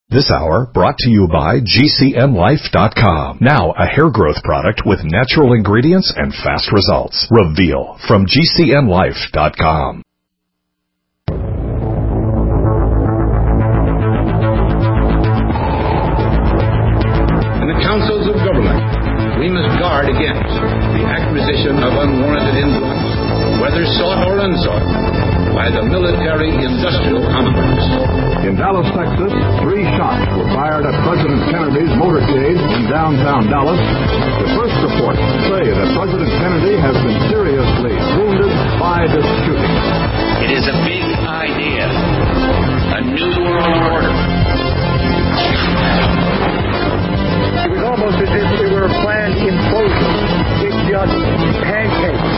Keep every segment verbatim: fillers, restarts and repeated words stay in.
This hour brought to you by G C N Life dot com. Now a hair growth product with natural ingredients and fast results. Reveal from G C N Life dot com. In the councils of government, we must guard against the acquisition of unwarranted influence, whether sought or unsought, by the military-industrial complex. In Dallas, Texas, three shots were fired at President Kennedy's motorcade in downtown Dallas. The first reports say that President Kennedy has been seriously wounded by this shooting. It is a big idea, a new world order. It was almost as if it were a planned implosion. It's just pancakes.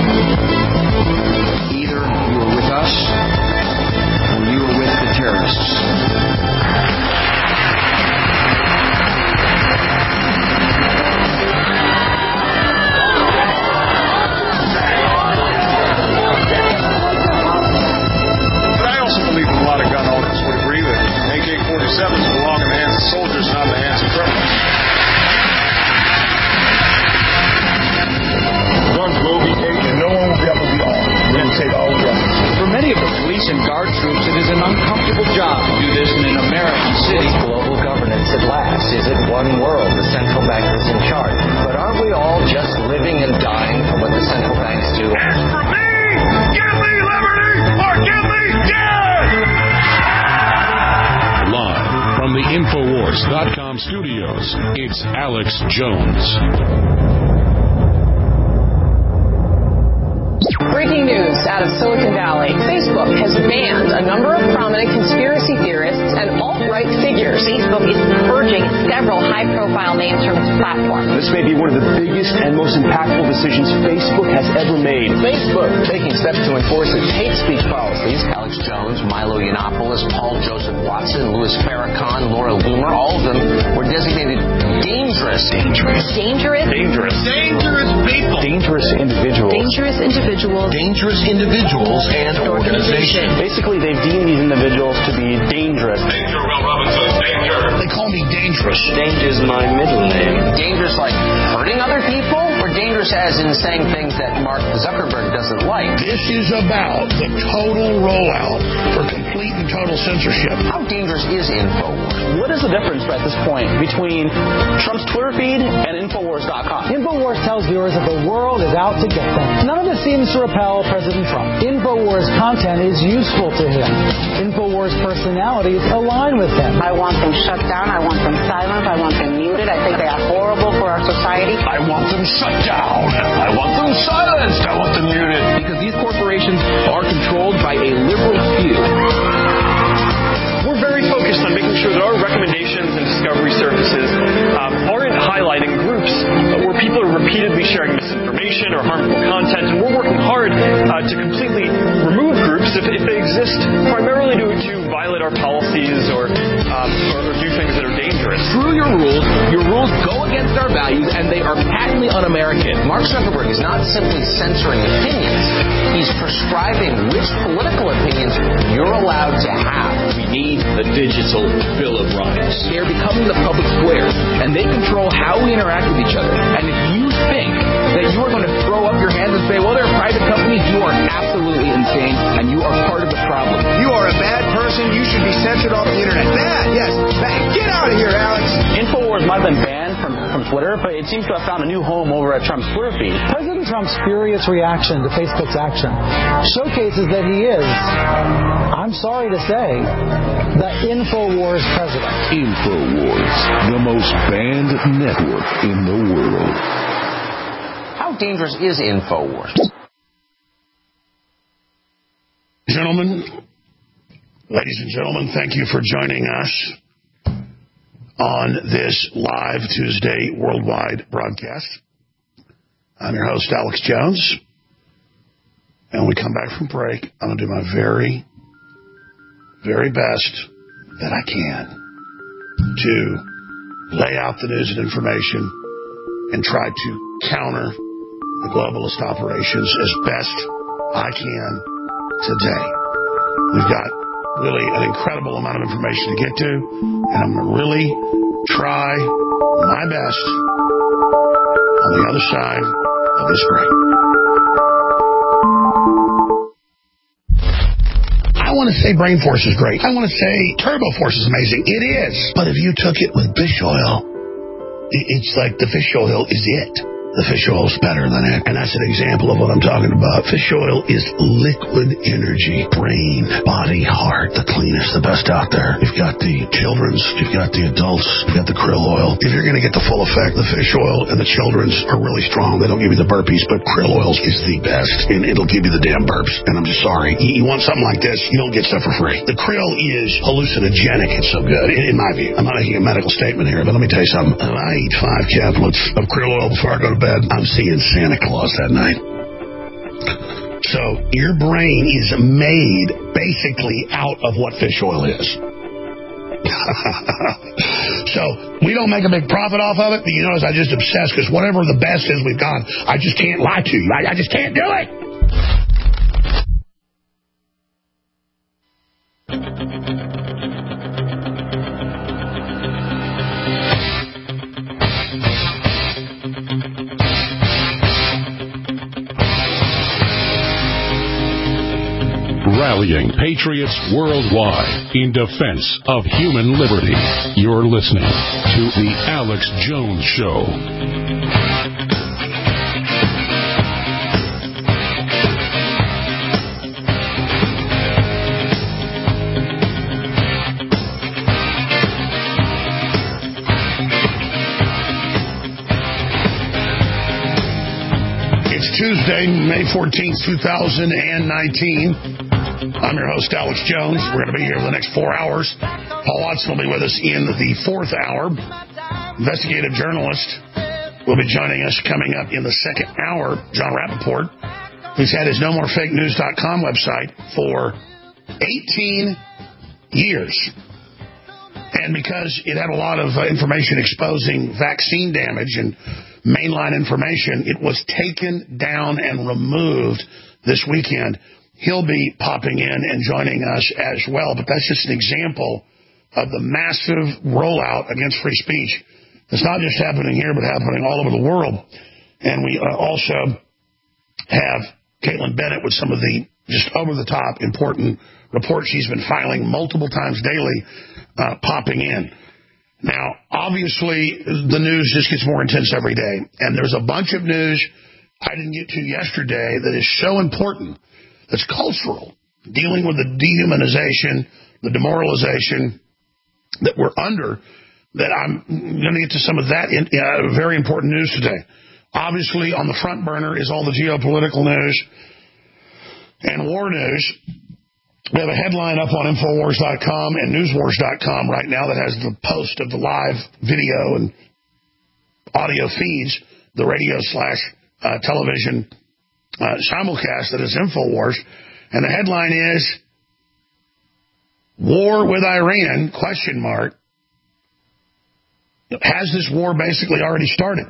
Either you were with us or you were with the terrorists. But I also believe a lot of gun owners would agree that A K forty-sevens belong in the hands of soldiers, not in the hands of criminals. Guns will be taken, and no one will be able to be armed. We're going to take all the guns. For many of the police and guard troops, it is an uncomfortable job to do this in an American city. Global governance at last. Is it one world? The central bank is in charge. But aren't we all just living and dying for what the central banks do? As for me, give me liberty or give me death! Live from the Infowars dot com studios, it's Alex Jones. Breaking news out of Silicon Valley. Facebook has banned a number of prominent conspiracy theorists and alt-right figures. Facebook is purging several high-profile names from its platform. This may be one of the biggest and most impactful decisions Facebook has ever made. Facebook taking steps to enforce its hate speech policies. Alex Jones, Milo Yiannopoulos, Paul Joseph Watson, Louis Farrakhan, Laura Loomer, all of them were designated dangerous. Dangerous. Dangerous. Dangerous. Dangerous people. Dangerous individuals. Dangerous individuals. Dangerous individuals and organizations. Basically, they've deemed these individuals to be dangerous. Danger, Will Robinson, danger. They call me dangerous. Danger's my middle name. Dangerous like hurting other people? Or dangerous as in saying things that Mark Zuckerberg doesn't like? This is about the total rollout for complete and total censorship. How dangerous is InfoWars? What is the difference at this point between Trump's Twitter feed and Infowars dot com? InfoWars tells viewers that the world is out to get them. None of it seems to repel President Trump. InfoWars content is useful to him. InfoWars personalities align with him. I want them shut down. I want them silent. I want them muted. I think they are horrible for our society. I want them shut down. I want them silenced. I want them muted. Because these corporations are controlled by a liberal few. We're very focused on making sure that our recommendations and discovery services um, aren't highlighting groups where people are repeatedly sharing misinformation or harmful content, and we're working hard uh, to completely remove groups if, if they exist primarily to, to violate our policies or, um, or, or do things that are dangerous. Screw your rules. Your rules go against our values, and they are patently un-American. Mark Zuckerberg is not simply censoring opinions. He's prescribing which political opinions you're allowed to have. We need the digital Bill of Rights. They're becoming the public square, and they control how we interact with each other. And if you think that you are going to throw up your hands and say, well, they're private companies, you are absolutely insane, and you are part of the problem. You are a bad person. You should be censored off the internet. Bad, yes. Bad. Get out of here, Alex. Infowars might have been banned from, from Twitter, but it seems to have found a new home over at Trump's Twitter feed. President Trump's furious reaction to Facebook's action showcases that he is, I'm sorry to say, the InfoWars president. InfoWars, the most banned network in the world. How dangerous is InfoWars? Gentlemen, ladies and gentlemen, thank you for joining us on this live Tuesday worldwide broadcast. I'm your host, Alex Jones. And when we come back from break, I'm going to do my very, very best that I can to lay out the news and information and try to counter the globalist operations as best I can today. We've got really an incredible amount of information to get to, and I'm going to really try my best on the other side of this break. I want to say Brain Force is great. I want to say Turbo Force is amazing. It is. But if you took it with fish oil, it's like the fish oil is it. The fish oil is better than it. And that's an example of what I'm talking about. Fish oil is liquid energy. Brain, body, heart. The cleanest, the best out there. You've got the children's. You've got the adults. You've got the krill oil. If you're going to get the full effect, the fish oil and the children's are really strong. They don't give you the burpees, but krill oil is the best. And it'll give you the damn burps. And I'm just sorry. You want something like this, you don't get stuff for free. The krill is hallucinogenic. It's so good, in my view. I'm not making a medical statement here, but let me tell you something. If I eat five caplets of krill oil before I go to bed, I'm seeing Santa Claus that night. So your brain is made basically out of what fish oil is. So we don't make a big profit off of it, but you notice I just obsess because whatever the best is we've got, I just can't lie to you. I, I just can't do it. Rallying patriots worldwide in defense of human liberty. You're listening to The Alex Jones Show. It's Tuesday, May fourteenth, two thousand nineteen. I'm your host, Alex Jones. We're going to be here for the next four hours. Paul Watson will be with us in the fourth hour. Investigative journalist will be joining us coming up in the second hour. John Rappaport, who's had his no more fake news dot com website for eighteen years. And because it had a lot of uh, information exposing vaccine damage and mainline information, it was taken down and removed this weekend. He'll be popping in and joining us as well, but that's just an example of the massive rollout against free speech. It's not just happening here, but happening all over the world. And we uh, also have Caitlin Bennett with some of the just over-the-top important reports she's been filing multiple times daily, uh, popping in. Now, obviously, the news just gets more intense every day, and there's a bunch of news I didn't get to yesterday that is so important. It's cultural, dealing with the dehumanization, the demoralization that we're under, that I'm going to get to some of that in, uh, very important news today. Obviously, on the front burner is all the geopolitical news and war news. We have a headline up on Infowars dot com and Newswars dot com right now that has the post of the live video and audio feeds, the radio slash uh, television Uh, simulcast that is InfoWars, and the headline is War with Iran, question mark. Has this war basically already started?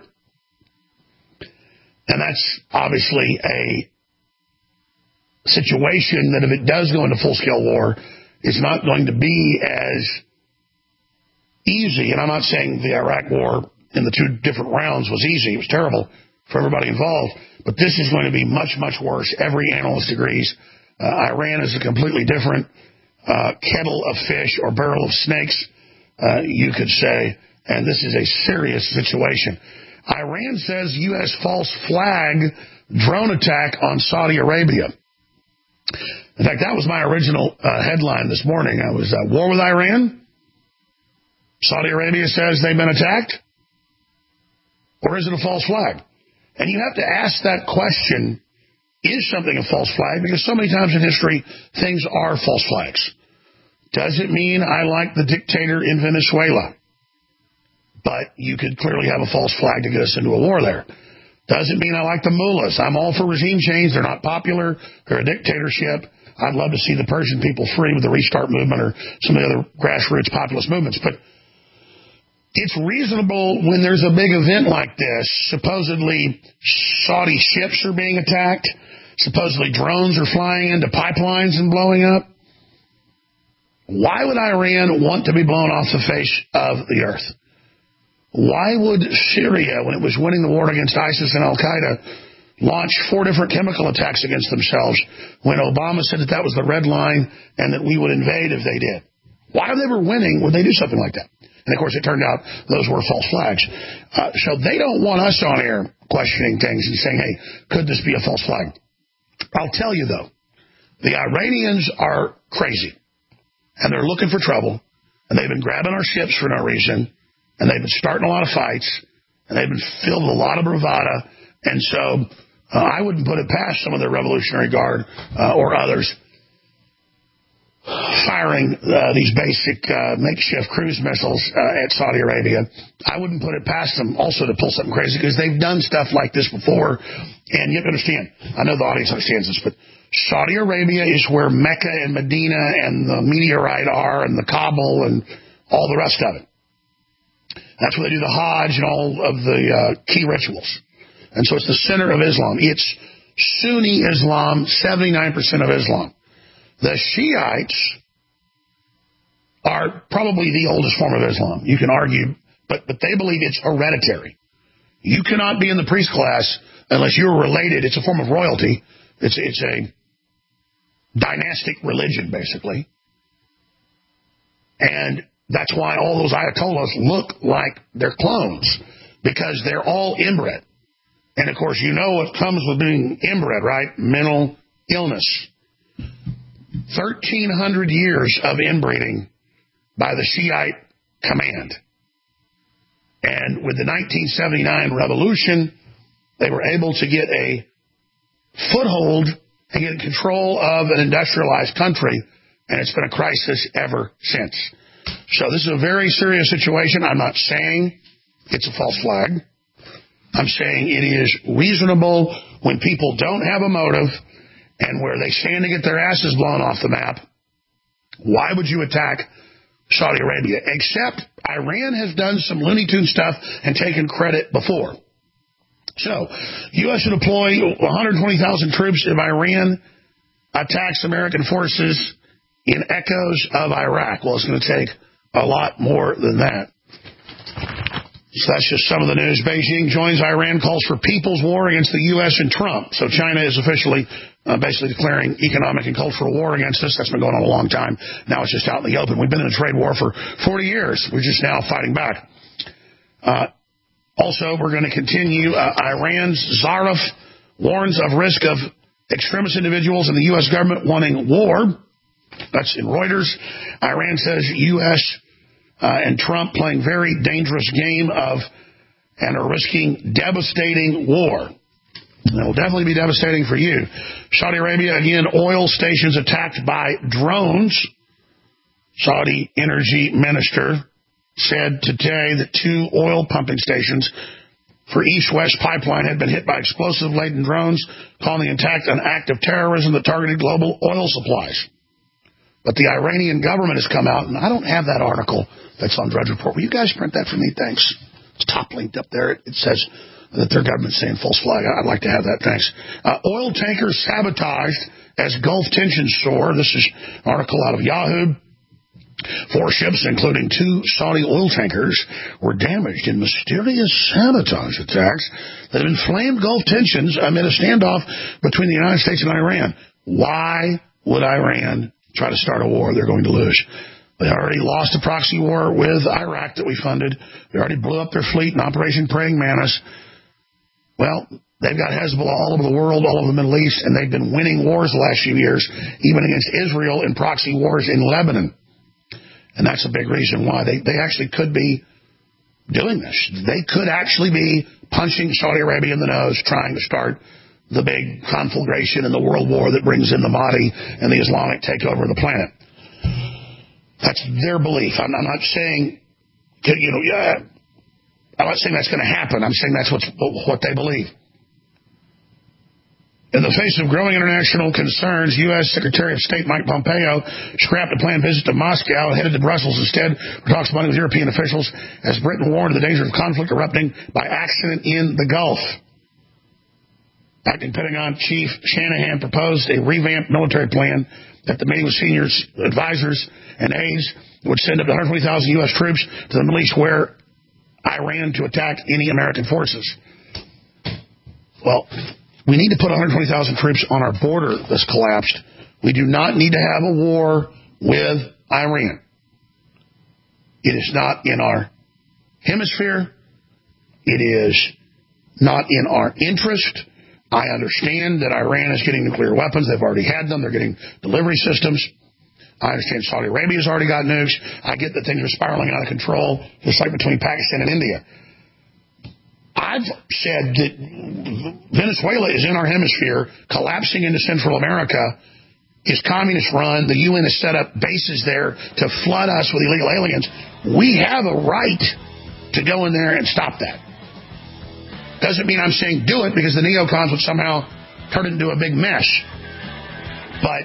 And that's obviously a situation that if it does go into full-scale war, it's not going to be as easy. And I'm not saying the Iraq war in the two different rounds was easy. It was terrible for everybody involved. But this is going to be much, much worse. Every analyst agrees. Uh, Iran is a completely different uh, kettle of fish or barrel of snakes, uh, you could say. And this is a serious situation. Iran says U S false flag drone attack on Saudi Arabia. In fact, that was my original uh, headline this morning. I was, uh, war with Iran? Saudi Arabia says they've been attacked? Or is it a false flag? And you have to ask that question, is something a false flag? Because so many times in history, things are false flags. Does it mean I like the dictator in Venezuela? But you could clearly have a false flag to get us into a war there. Does it mean I like the mullahs? I'm all for regime change. They're not popular. They're a dictatorship. I'd love to see the Persian people free with the Restart movement or some of the other grassroots populist movements. But it's reasonable when there's a big event like this. Supposedly Saudi ships are being attacked. Supposedly drones are flying into pipelines and blowing up. Why would Iran want to be blown off the face of the earth? Why would Syria, when it was winning the war against ISIS and Al-Qaeda, launch four different chemical attacks against themselves when Obama said that that was the red line and that we would invade if they did? Why, if they were winning, would they do something like that? And, of course, it turned out those were false flags. Uh, so they don't want us on air questioning things and saying, hey, could this be a false flag? I'll tell you, though, the Iranians are crazy, and they're looking for trouble, and they've been grabbing our ships for no reason, and they've been starting a lot of fights, and they've been filled with a lot of bravado, and so uh, I wouldn't put it past some of the Revolutionary Guard uh, or others firing uh, these basic uh, makeshift cruise missiles uh, at Saudi Arabia. I wouldn't put it past them also to pull something crazy, because they've done stuff like this before, and you have to understand, I know the audience understands this, but Saudi Arabia is where Mecca and Medina and the meteorite are, and the Kabul and all the rest of it. That's where they do the Hajj and all of the uh, key rituals. And so it's the center of Islam. It's Sunni Islam, seventy-nine percent of Islam. The Shiites are probably the oldest form of Islam. You can argue, but, but they believe it's hereditary. You cannot be in the priest class unless you're related. It's a form of royalty. It's, it's a dynastic religion, basically. And that's why all those Ayatollahs look like they're clones, because they're all inbred. And, of course, you know what comes with being inbred, right? Mental illness. thirteen hundred years of inbreeding by the Shiite command. And with the nineteen seventy-nine revolution, they were able to get a foothold and get control of an industrialized country, and it's been a crisis ever since. So this is a very serious situation. I'm not saying it's a false flag. I'm saying it is reasonable when people don't have a motive and where they stand to get their asses blown off the map. Why would you attack Saudi Arabia? Except Iran has done some Looney Tune stuff and taken credit before. So, U S should deploy one hundred twenty thousand troops if Iran attacks American forces in echoes of Iraq. Well, it's going to take a lot more than that. So that's just some of the news. Beijing joins Iran, calls for people's war against the U S and Trump. So China is officially uh, basically declaring economic and cultural war against us. That's been going on a long time. Now it's just out in the open. We've been in a trade war for forty years. We're just now fighting back. Uh, also, we're going to continue. Uh, Iran's Zarif warns of risk of extremist individuals in the U S government wanting war. That's in Reuters. Iran says U S Uh, and Trump playing very dangerous game of and are risking devastating war. And it will definitely be devastating for you. Saudi Arabia, again, oil stations attacked by drones. Saudi energy minister said today that two oil pumping stations for East-West Pipeline had been hit by explosive-laden drones, calling the attack an act of terrorism that targeted global oil supplies. But the Iranian government has come out, and I don't have that article that's on Drudge Report. Will you guys print that for me? Thanks. It's top linked up there. It says that their government's saying false flag. I'd like to have that. Thanks. Uh, oil tankers sabotaged as Gulf tensions soar. This is an article out of Yahoo. Four ships, including two Saudi oil tankers, were damaged in mysterious sabotage attacks that have inflamed Gulf tensions amid a standoff between the United States and Iran. Why would Iran try to start a war they're going to lose? They already lost a proxy war with Iraq that we funded. They already blew up their fleet in Operation Praying Mantis. Well, they've got Hezbollah all over the world, all over the Middle East, and they've been winning wars the last few years, even against Israel in proxy wars in Lebanon. And that's a big reason why they, they actually could be doing this. They could actually be punching Saudi Arabia in the nose, trying to start the big conflagration and the world war that brings in the Mahdi and the Islamic takeover of the planet. That's their belief. I'm, I'm not saying, you know, yeah, I'm not saying that's going to happen. I'm saying that's what's, what they believe. In the face of growing international concerns, U S Secretary of State Mike Pompeo scrapped a planned visit to Moscow and headed to Brussels instead for talks with European officials as Britain warned of the danger of conflict erupting by accident in the Gulf. Acting Pentagon Chief Shanahan proposed a revamped military plan at the meeting with senior advisors and aides would send up to one hundred twenty thousand U S troops to the Middle East where Iran to attack any American forces. Well, we need to put one hundred twenty thousand troops on our border that's collapsed. We do not need to have a war with Iran. It is not in our hemisphere. It is not in our interest. I understand that Iran is getting nuclear weapons. They've already had them. They're getting delivery systems. I understand Saudi Arabia's already got nukes. I get that things are spiraling out of control, just like between Pakistan and India. I've said that Venezuela is in our hemisphere, collapsing into Central America, is communist run. The U N has set up bases there to flood us with illegal aliens. We have a right to go in there and stop that. Doesn't mean I'm saying do it because the neocons would somehow turn it into a big mess. But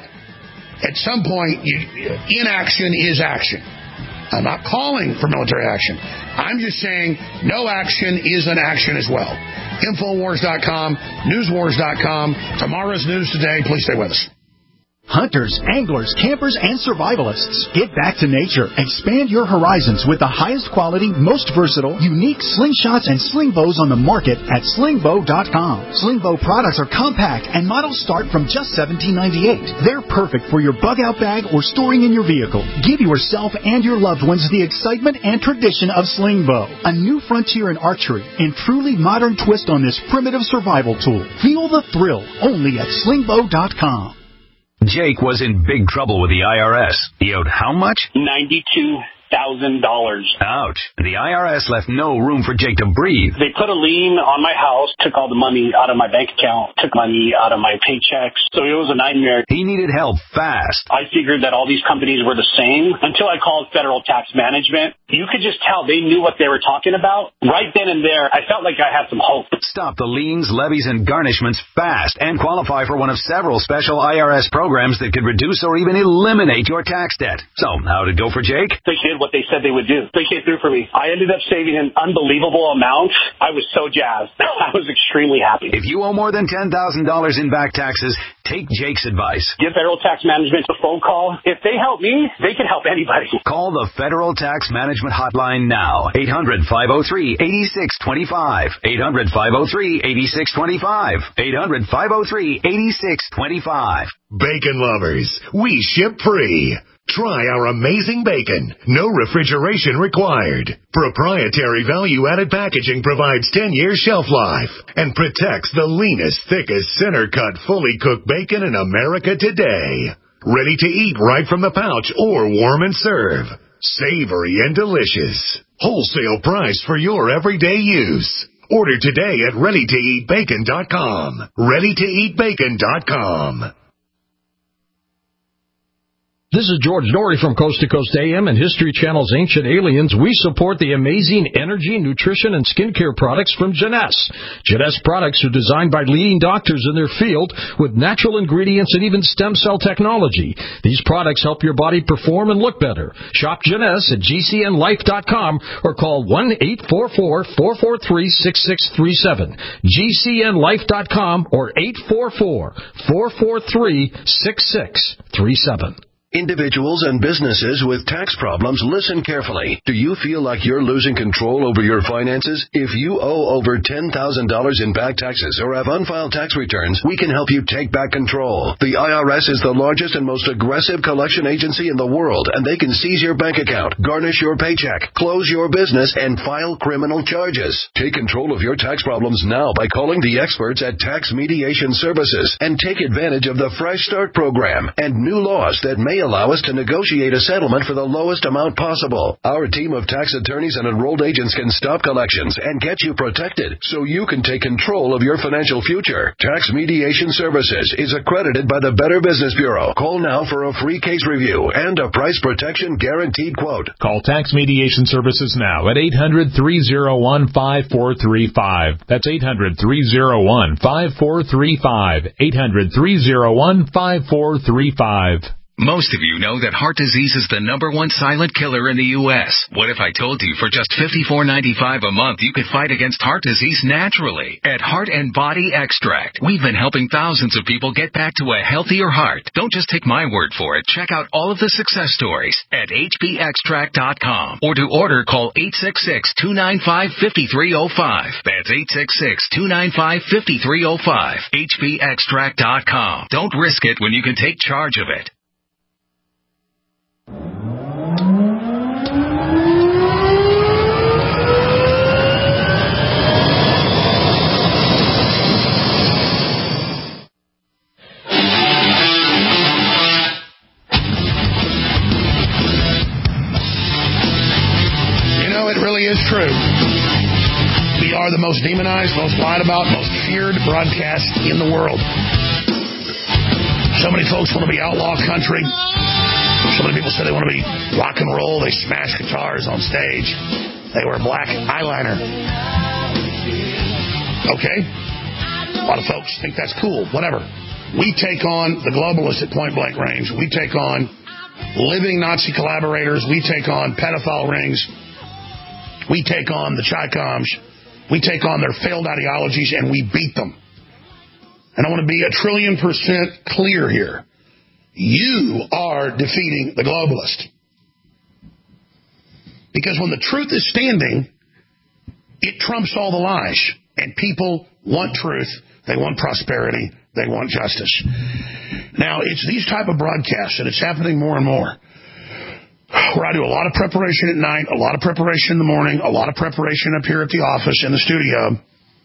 at some point, you, inaction is action. I'm not calling for military action. I'm just saying no action is an action as well. Infowars dot com, Newswars dot com, tomorrow's news today. Please stay with us. Hunters, anglers, campers, and survivalists. Get back to nature. Expand your horizons with the highest quality, most versatile, unique slingshots and sling bows on the market at sling bow dot com. Sling bow products are compact and models start from just seventeen ninety-eight. They're perfect for your bug out bag or storing in your vehicle. Give yourself and your loved ones the excitement and tradition of sling bow. A new frontier in archery and truly modern twist on this primitive survival tool. Feel the thrill only at sling bow dot com. Jake was in big trouble with the I R S. He owed how much? ninety-two thousand dollars. Ouch. The I R S left no room for Jake to breathe. They put a lien on my house, took all the money out of my bank account, took money out of my paychecks. So it was a nightmare. He needed help fast. I figured that all these companies were the same until I called Federal Tax Management. You could just tell they knew what they were talking about. Right then and there, I felt like I had some hope. Stop the liens, levies, and garnishments fast and qualify for one of several special I R S programs that could reduce or even eliminate your tax debt. So, how'd it go for Jake? They did what they said they would do. They came through for me. I ended up saving an unbelievable amount. I was so jazzed. I was extremely happy. If you owe more than ten thousand dollars in back taxes, take Jake's advice. Give Federal Tax Management a phone call. If they help me, they can help anybody. Call the Federal Tax Management Hotline now. eight hundred, five oh three, eight six two five. eight hundred, five oh three, eight six two five. eight hundred, five oh three, eight six two five. Bacon lovers, we ship free. Try our amazing bacon. No refrigeration required. Proprietary value-added packaging provides ten years shelf life and protects the leanest, thickest, center-cut, fully cooked bacon in America today. Ready to eat right from the pouch or warm and serve. Savory and delicious. Wholesale price for your everyday use. Order today at ready to eat bacon dot com. ready to eat bacon dot com. This is George Norrie from Coast to Coast A M and History Channel's Ancient Aliens. We support the amazing energy, nutrition, and skincare products from Jeunesse. Jeunesse products are designed by leading doctors in their field with natural ingredients and even stem cell technology. These products help your body perform and look better. Shop Jeunesse at G C N life dot com or call one eight four four, four four three, six six three seven. G C N life dot com or eight four four, four four three, six six three seven. Individuals and businesses with tax problems, listen carefully. Do you feel like you're losing control over your finances? If you owe over ten thousand dollars in back taxes or have unfiled tax returns, we can help you take back control. The I R S is the largest and most aggressive collection agency in the world, and they can seize your bank account, garnish your paycheck, close your business, and file criminal charges. Take control of your tax problems now by calling the experts at Tax Mediation Services and take advantage of the Fresh Start program and new laws that may allow us to negotiate a settlement for the lowest amount possible. Our team of tax attorneys and enrolled agents can stop collections and get you protected so you can take control of your financial future. Tax Mediation Services is accredited by the Better Business Bureau. Call now for a free case review and a price protection guaranteed quote. Call Tax Mediation Services now at eight hundred, three oh one, five four three five. That's eight hundred, three oh one, five four three five. eight hundred, three oh one, five four three five. Most of you know that heart disease is the number one silent killer in the U S What if I told you for just fifty-four ninety-five a month you could fight against heart disease naturally? At Heart and Body Extract, we've been helping thousands of people get back to a healthier heart. Don't just take my word for it. Check out all of the success stories at H B extract dot com. Or to order, call eight six six, two nine five, five three zero five. That's eight six six, two nine five, five three zero five. H B extract dot com. Don't risk it when you can take charge of it. It really is true. We are the most demonized, most lied about, most feared broadcast in the world. So many folks want to be outlaw country. So many people say they want to be rock and roll. They smash guitars on stage. They wear black eyeliner. Okay. A lot of folks think that's cool. Whatever. We take on the globalists at point blank range. We take on living Nazi collaborators. We take on pedophile rings. We take on the Chi-Coms. We take on their failed ideologies, and we beat them. And I want to be a trillion percent clear here. You are defeating the globalist. Because when the truth is standing, it trumps all the lies. And people want truth. They want prosperity. They want justice. Now, it's these type of broadcasts, and it's happening more and more, where I do a lot of preparation at night, a lot of preparation in the morning, a lot of preparation up here at the office in the studio.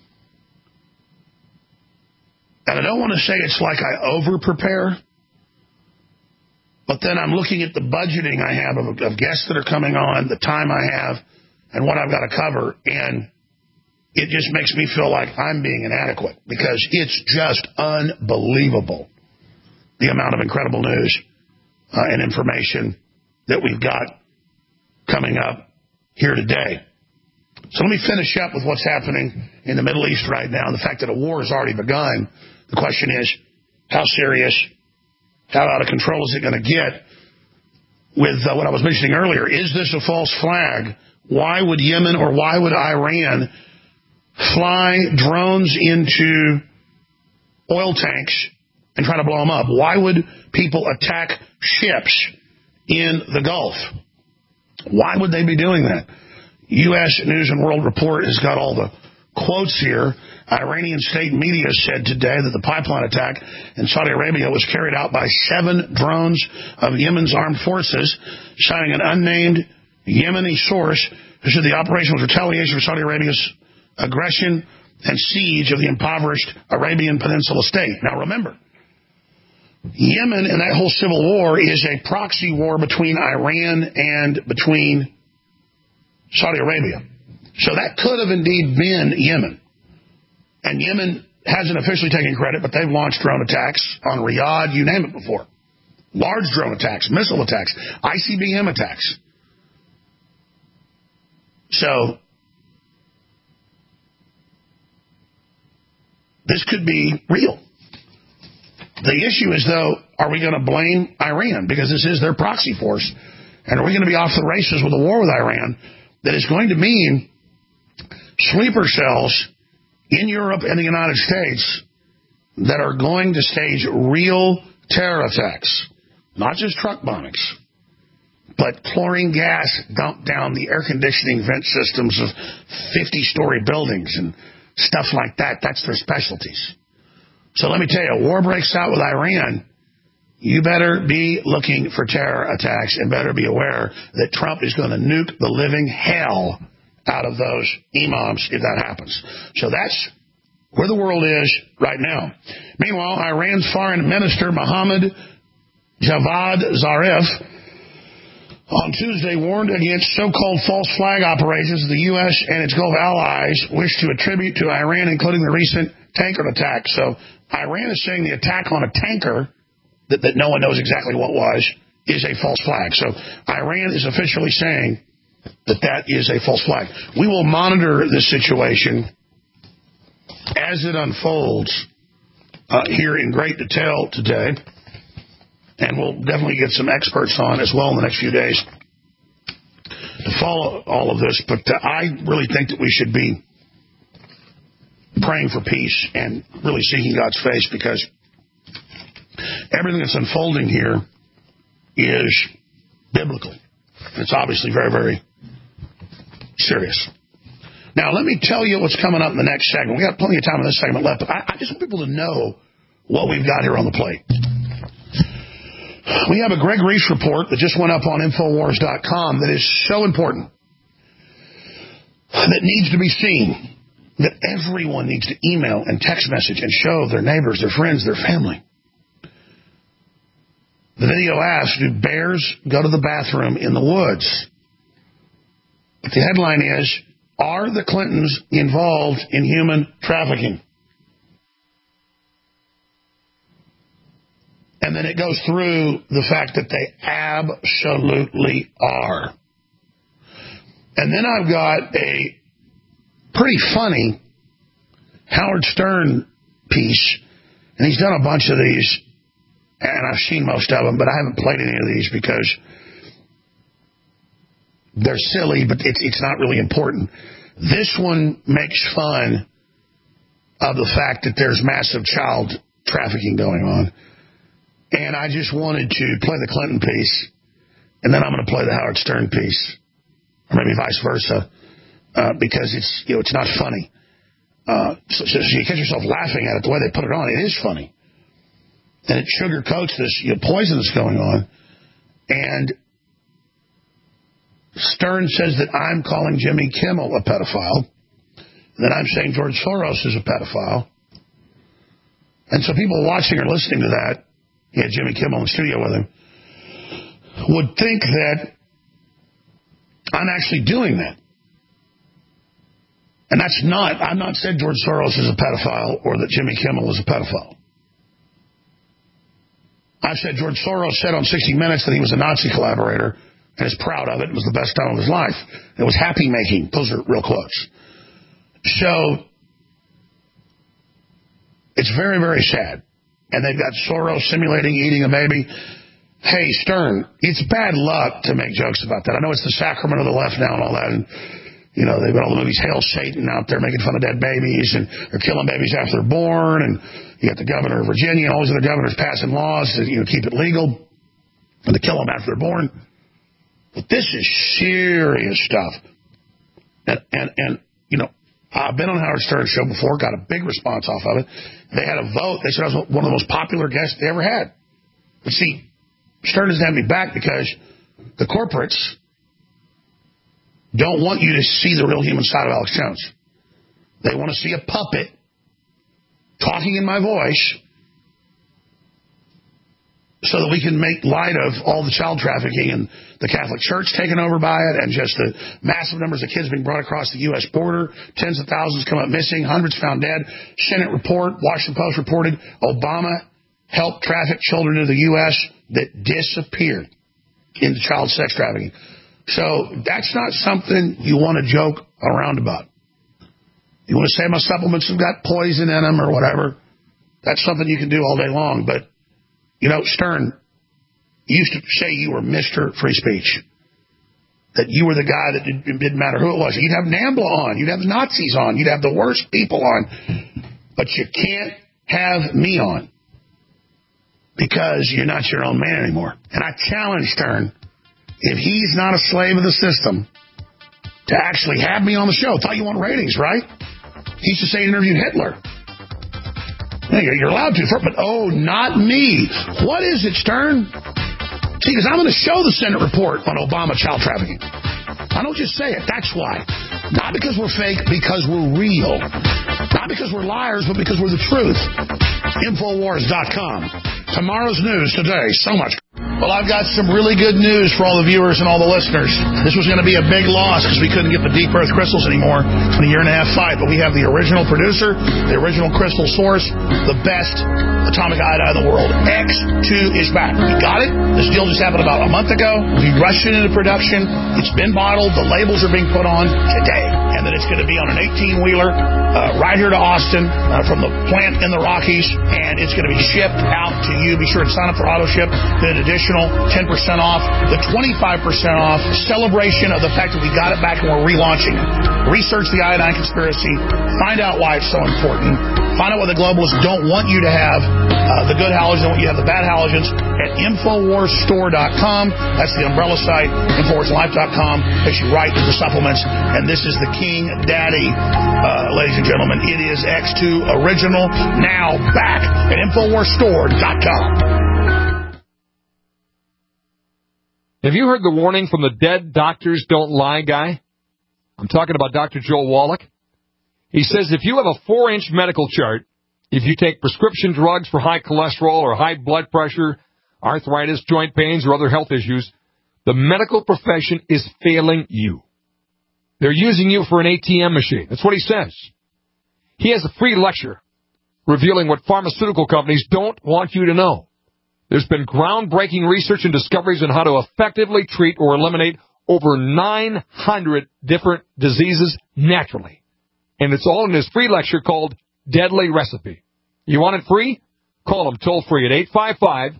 And I don't want to say it's like I over-prepare, but then I'm looking at the budgeting I have of, of guests that are coming on, the time I have, and what I've got to cover, and it just makes me feel like I'm being inadequate, because it's just unbelievable, the amount of incredible news uh, and information that we've got coming up here today. So let me finish up with what's happening in the Middle East right now. The fact that a war has already begun. The question is, how serious, how out of control is it going to get? With uh, what I was mentioning earlier, is this a false flag? Why would Yemen or why would Iran fly drones into oil tanks and try to blow them up? Why would people attack ships in the Gulf? Why would they be doing that? U S News and World Report has got all the quotes here. Iranian state media said today that the pipeline attack in Saudi Arabia was carried out by seven drones of Yemen's armed forces, citing an unnamed Yemeni source who said the operation was retaliation for Saudi Arabia's aggression and siege of the impoverished Arabian Peninsula state. Now remember, Yemen and that whole civil war is a proxy war between Iran and between Saudi Arabia. So that could have indeed been Yemen. And Yemen hasn't officially taken credit, but they've launched drone attacks on Riyadh, you name it before. Large drone attacks, missile attacks, I C B M attacks. So this could be real. The issue is, though, are we going to blame Iran? Because this is their proxy force. And are we going to be off the races with a war with Iran that is going to mean sleeper cells in Europe and the United States that are going to stage real terror attacks? Not just truck bombings, but chlorine gas dumped down the air conditioning vent systems of fifty-story buildings and stuff like that. That's their specialties. So let me tell you, a war breaks out with Iran, you better be looking for terror attacks and better be aware that Trump is going to nuke the living hell out of those imams if that happens. So that's where the world is right now. Meanwhile, Iran's foreign minister, Mohammad Javad Zarif, on Tuesday warned against so-called false flag operations the U S and its Gulf allies wish to attribute to Iran, including the recent tanker attack. So Iran is saying the attack on a tanker that, that no one knows exactly what was is a false flag. So Iran is officially saying that that is a false flag. We will monitor this situation as it unfolds uh, here in great detail today. And we'll definitely get some experts on as well in the next few days to follow all of this. But uh, I really think that we should be praying for peace and really seeking God's face, because everything that's unfolding here is biblical. It's obviously very, very serious. Now, let me tell you what's coming up in the next segment. We got plenty of time in this segment left, but I, I just want people to know what we've got here on the plate. We have a Greg Reese report that just went up on Infowars dot com that is so important, that needs to be seen, that everyone needs to email and text message and show their neighbors, their friends, their family. The video asks, do bears go to the bathroom in the woods? But the headline is, are the Clintons involved in human trafficking? And then it goes through the fact that they absolutely are. And then I've got a pretty funny Howard Stern piece, and he's done a bunch of these, and I've seen most of them, but I haven't played any of these because they're silly, but it's it's not really important. This one makes fun of the fact that there's massive child trafficking going on. And I just wanted to play the Clinton piece, and then I'm going to play the Howard Stern piece, or maybe vice versa, uh, because it's, you know, it's not funny. Uh, so, so you catch yourself laughing at it the way they put it on. It is funny. And it sugarcoats this, you know, poison that's going on. And Stern says that I'm calling Jimmy Kimmel a pedophile, and that I'm saying George Soros is a pedophile. And so people watching or listening to that, he had Jimmy Kimmel in the studio with him, would think that I'm actually doing that. And that's not, I'm not said George Soros is a pedophile or that Jimmy Kimmel is a pedophile. I've said George Soros said on sixty minutes that he was a Nazi collaborator and is proud of it. It was the best time of his life. It was happy making. Those are real quotes. So it's very, very sad. And they've got Soros simulating eating a baby. Hey, Stern, it's bad luck to make jokes about that. I know it's the sacrament of the left now and all that. And, you know, they've got all the movies Hail Satan out there making fun of dead babies, and they're killing babies after they're born. And you got the governor of Virginia and all these other governors passing laws to, you know, keep it legal and to kill them after they're born. But this is serious stuff. And, and, and you know, I've been on Howard Stern's show before, got a big response off of it. They had a vote. They said I was one of the most popular guests they ever had. But see, Stern doesn't have me back because the corporates don't want you to see the real human side of Alex Jones. They want to see a puppet talking in my voice so that we can make light of all the child trafficking and the Catholic Church taken over by it, and just the massive numbers of kids being brought across the U S border. Tens of thousands come up missing, hundreds found dead. Senate report, Washington Post reported Obama helped traffic children to the U S that disappeared into child sex trafficking. So that's not something you want to joke around about. You want to say my supplements have got poison in them or whatever, that's something you can do all day long. But you know, Stern, you used to say you were Mister Free Speech, that you were the guy that didn't, it didn't matter who it was. You'd have NAMBLA on, you'd have the Nazis on, you'd have the worst people on, but you can't have me on because you're not your own man anymore. And I challenge Stern, if he's not a slave of the system, to actually have me on the show. Thought you want ratings, right? He used to say he interviewed Hitler. You're allowed to, but oh, not me. What is it, Stern? See, because I'm going to show the Senate report on Obama child trafficking. I don't just say it. That's why. Not because we're fake, because we're real. Not because we're liars, but because we're the truth. Infowars dot com. Tomorrow's news today. So much. Well, I've got some really good news for all the viewers and all the listeners. This was going to be a big loss because we couldn't get the deep earth crystals anymore in a year and a half fight. But we have the original producer, the original crystal source, the best atomic iodine in the world. X two is back. We got it. This deal just happened about a month ago. We rushed it into production. It's been bottled. The labels are being put on today. and that it's going to be on an eighteen-wheeler uh, right here to Austin uh, from the plant in the Rockies, and it's going to be shipped out to you. Be sure to sign up for AutoShip. Get an additional ten percent off. The twenty-five percent off celebration of the fact that we got it back and we're relaunching it. Research the iodine conspiracy. Find out why it's so important. Find out what the globalists don't want you to have, uh, the good halogens, don't want you to have the bad halogens, at Infowars Store dot com. That's the umbrella site. Infowars Life dot com takes you right to the supplements. And this is the King Daddy, uh, ladies and gentlemen. It is X two Original, now back at Infowars Store dot com. Have you heard the warning from the Dead Doctors Don't Lie guy? I'm talking about Doctor Joel Wallach. He says if you have a four-inch medical chart, if you take prescription drugs for high cholesterol or high blood pressure, arthritis, joint pains, or other health issues, the medical profession is failing you. They're using you for an A T M machine. That's what he says. He has a free lecture revealing what pharmaceutical companies don't want you to know. There's been groundbreaking research and discoveries on how to effectively treat or eliminate over nine hundred different diseases naturally. And it's all in his free lecture called Deadly Recipe. You want it free? Call him toll free at eight five five,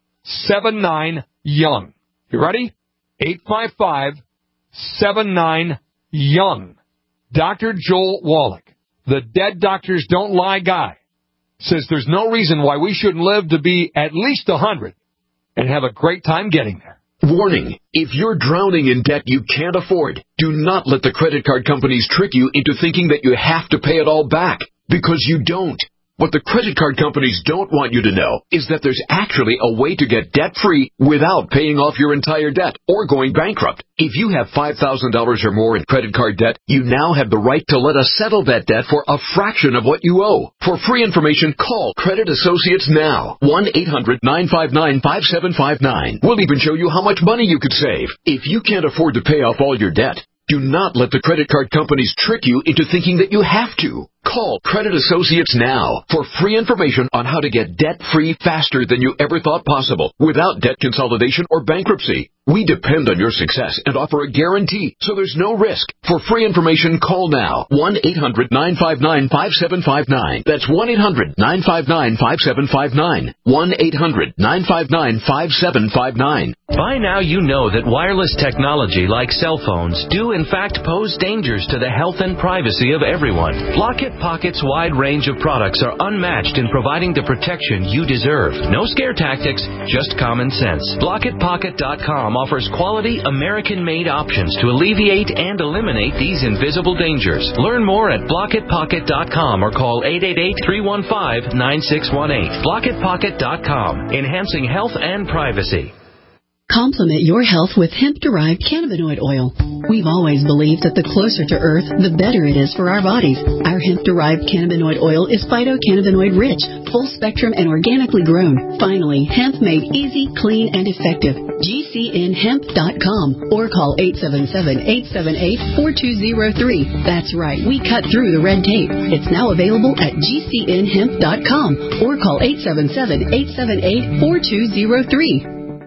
seven nine, young. You ready? eight five five, seven nine, young. Doctor Joel Wallach, the Dead Doctors Don't Lie guy, says there's no reason why we shouldn't live to be at least one hundred and have a great time getting there. Warning, if you're drowning in debt you can't afford, do not let the credit card companies trick you into thinking that you have to pay it all back, because you don't. What the credit card companies don't want you to know is that there's actually a way to get debt-free without paying off your entire debt or going bankrupt. If you have five thousand dollars or more in credit card debt, you now have the right to let us settle that debt for a fraction of what you owe. For free information, call Credit Associates now. one eight hundred, nine five nine, five seven five nine. We'll even show you how much money you could save. If you can't afford to pay off all your debt, do not let the credit card companies trick you into thinking that you have to. Call Credit Associates now for free information on how to get debt-free faster than you ever thought possible without debt consolidation or bankruptcy. We depend on your success and offer a guarantee, so there's no risk. For free information, call now. one eight hundred, nine five nine, five seven five nine. That's one eight hundred, nine five nine, five seven five nine. one eight hundred, nine five nine, five seven five nine. By now you know that wireless technology like cell phones do in fact pose dangers to the health and privacy of everyone. Blockit Pocket's wide range of products are unmatched in providing the protection you deserve. No scare tactics, just common sense. Blockit Pocket dot com offers quality American-made options to alleviate and eliminate these invisible dangers. Learn more at Blockit Pocket dot com or call eight eight eight, three one five, nine six one eight. Blockit Pocket dot com, enhancing health and privacy. Complement your health with hemp-derived cannabinoid oil. We've always believed that the closer to Earth, the better it is for our bodies. Our hemp-derived cannabinoid oil is phytocannabinoid-rich, full-spectrum, and organically grown. Finally, hemp made easy, clean, and effective. G C N hemp dot com or call eight seven seven, eight seven eight, four two zero three. That's right, we cut through the red tape. It's now available at G C N hemp dot com or call eight seven seven, eight seven eight, four two zero three.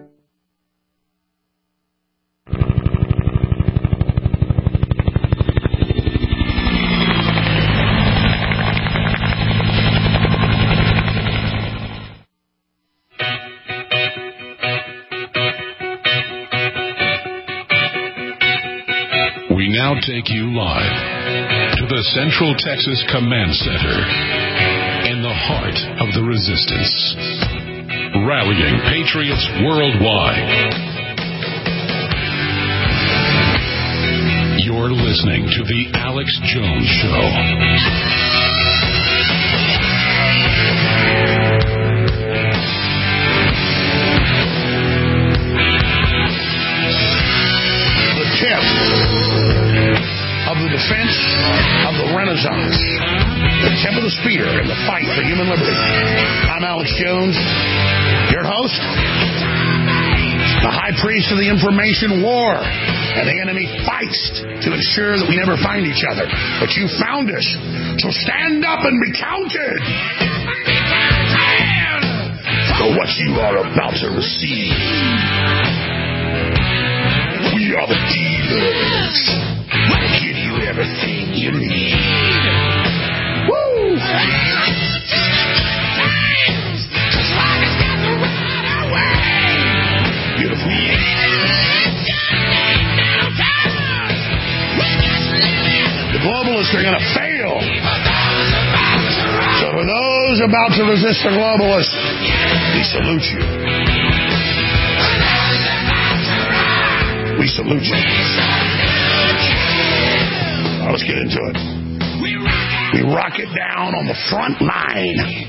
We now take you live to the Central Texas Command Center in the heart of the resistance, rallying patriots worldwide. You're listening to The Alex Jones Show. Of the defense of the Renaissance, the tip of the spear in the fight for human liberty. I'm Alex Jones, your host, the high priest of the information war, and the enemy fights to ensure that we never find each other. But you found us, so stand up and be counted for what you are about to receive. We are the dealers. We'll give you everything globalists are going to fail. So for those about to resist the globalists, we salute you. We salute you. Now let's get into it. We rock it down on the front line.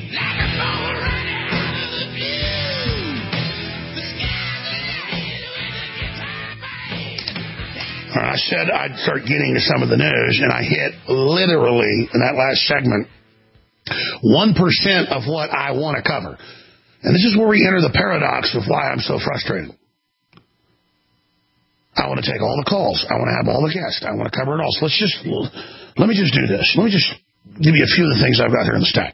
I said I'd start getting to some of the news, and I hit literally in that last segment one percent of what I want to cover. And this is where we enter the paradox of why I'm so frustrated. I want to take all the calls. I want to have all the guests. I want to cover it all. So let's just, let me just do this. Let me just give you a few of the things I've got here in the stack.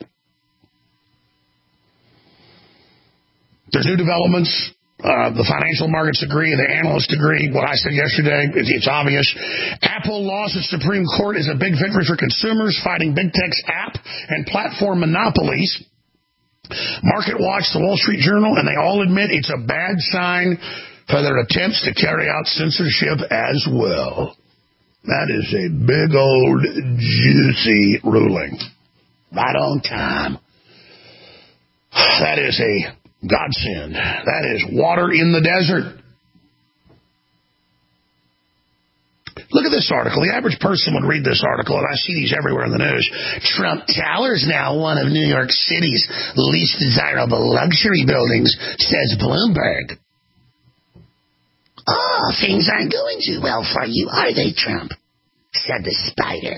There's new developments. Uh, the financial markets agree. The analysts agree. What I said yesterday, it, it's obvious. Apple lost its Supreme Court is a big victory for consumers fighting big tech's app and platform monopolies. Market Watch, the Wall Street Journal, and they all admit it's a bad sign for their attempts to carry out censorship as well. That is a big old juicy ruling. Right on time. That is a godsend. That is water in the desert. Look at this article. The average person would read this article, and I see these everywhere in the news. Trump Tower is now one of New York City's least desirable luxury buildings, says Bloomberg. Oh, things aren't going too well for you, are they, Trump? Said the spider.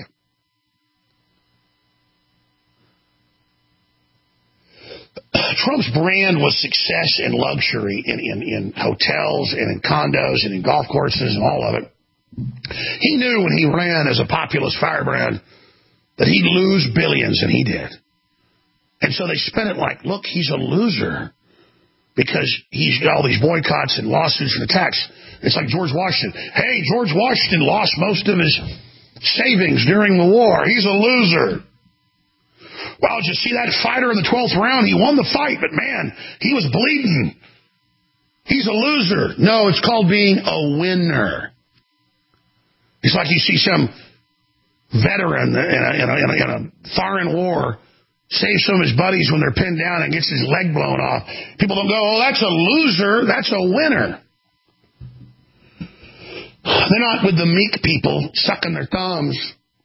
Trump's brand was success and luxury in, in, in hotels and in condos and in golf courses and all of it. He knew when he ran as a populist firebrand that he'd lose billions, and he did. And so they spent it like, look, he's a loser because he's got all these boycotts and lawsuits and attacks. It's like George Washington. Hey, George Washington lost most of his savings during the war. He's a loser. Well, did you see that fighter in the twelfth round? He won the fight, but man, he was bleeding. He's a loser. No, it's called being a winner. It's like you see some veteran in a, in a, in a, in a foreign war save some of his buddies when they're pinned down and gets his leg blown off. People don't go, oh, that's a loser. That's a winner. They're not with the meek people sucking their thumbs.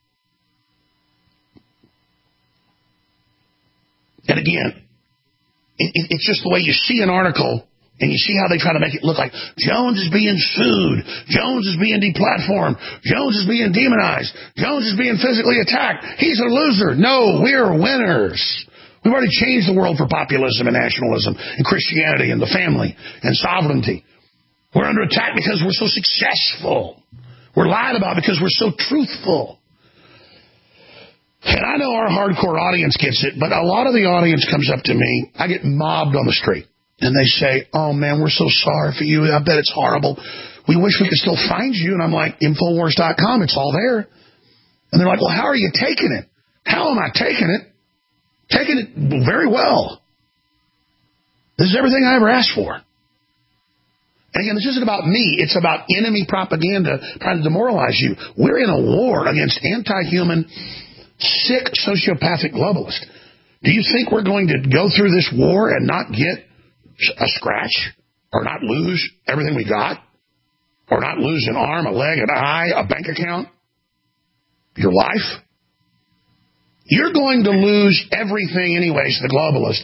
And again, it, it, it's just the way you see an article and you see how they try to make it look like Jones is being sued, Jones is being deplatformed, Jones is being demonized, Jones is being physically attacked. He's a loser. No, we're winners. We've already changed the world for populism and nationalism and Christianity and the family and sovereignty. We're under attack because we're so successful. We're lied about because we're so truthful. And I know our hardcore audience gets it, but a lot of the audience comes up to me. I get mobbed on the street, and they say, oh, man, we're so sorry for you. I bet it's horrible. We wish we could still find you. And I'm like, Infowars dot com, it's all there. And they're like, well, how are you taking it? How am I taking it? Taking it very well. This is everything I ever asked for. And again, this isn't about me. It's about enemy propaganda trying to demoralize you. We're in a war against anti-human, sick, sociopathic globalists. Do you think we're going to go through this war and not get a scratch or not lose everything we got or not lose an arm, a leg, an eye, a bank account, your life? You're going to lose everything anyways to the globalist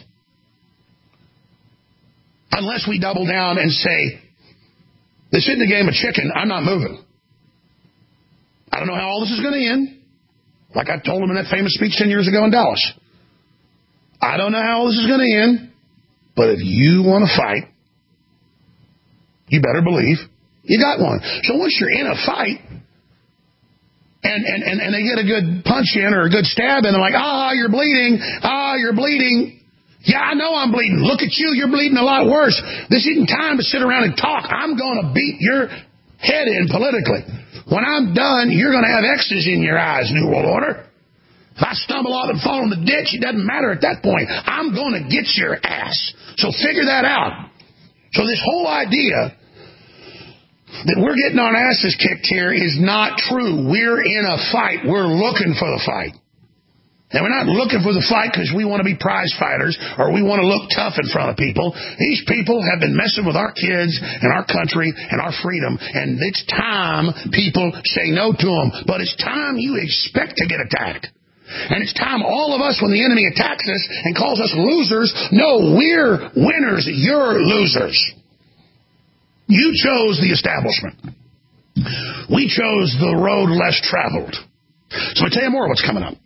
unless we double down and say, this isn't a game of chicken. I'm not moving. I don't know how all this is going to end. Like I told him in that famous speech ten years ago in Dallas. I don't know how all this is going to end. But if you want to fight, you better believe you got one. So once you're in a fight, and, and, and, and they get a good punch in or a good stab in, they're like, ah, you're bleeding. Ah, you're bleeding. Yeah, I know I'm bleeding. Look at you. You're bleeding a lot worse. This isn't time to sit around and talk. I'm going to beat your head in politically. When I'm done, you're going to have X's in your eyes, New World Order. If I stumble off and fall in the ditch, it doesn't matter at that point. I'm going to get your ass. So figure that out. So this whole idea that we're getting our asses kicked here is not true. We're in a fight. We're looking for the fight. And we're not looking for the fight because we want to be prize fighters or we want to look tough in front of people. These people have been messing with our kids and our country and our freedom, and it's time people say no to them. But it's time you expect to get attacked. And it's time all of us, when the enemy attacks us and calls us losers, no, we're winners. You're losers. You chose the establishment. We chose the road less traveled. So I tell you more what's coming up.